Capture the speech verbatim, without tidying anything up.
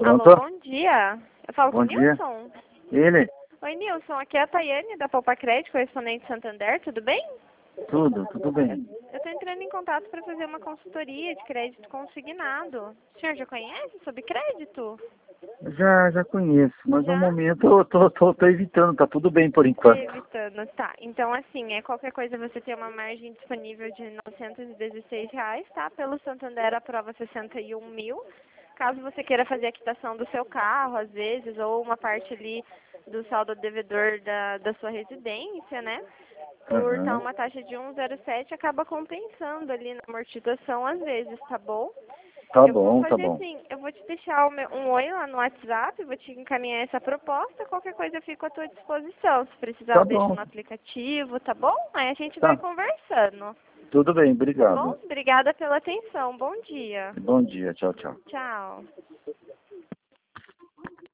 Pronto? Alô, bom dia. Eu falo Bom com o dia. Nilson? Ele? Oi, Nilson. Aqui é a Tayane da Poupa Crédito, correspondente Santander. Tudo bem? Tudo, tudo bem. Eu estou entrando em contato para fazer uma consultoria de crédito consignado. O senhor já conhece sobre crédito? Já, já conheço, mas no Já? momento eu tô, tô, tô evitando, tá tudo bem por Tá enquanto. evitando. Tá. Então, assim, é qualquer coisa você tem uma margem disponível de novecentos e dezesseis reais, tá? Pelo Santander aprova sessenta e um mil. Caso você queira fazer a quitação do seu carro, às vezes, ou uma parte ali do saldo devedor da, da sua residência, né? Por estar Aham. uma taxa de um vírgula zero sete, acaba compensando ali na amortização às vezes, tá bom? Tá Eu vou bom, tá fazer bom. assim, eu vou te deixar o meu- um oi lá no WhatsApp, vou te encaminhar essa proposta, qualquer coisa eu fico à tua disposição. Se precisar Tá eu deixo bom, no aplicativo, tá bom? Aí a gente vai tá. conversando, Tudo bem, tá bom? obrigado. Obrigada pela atenção, bom dia. Bom dia, tchau, tchau. Tchau.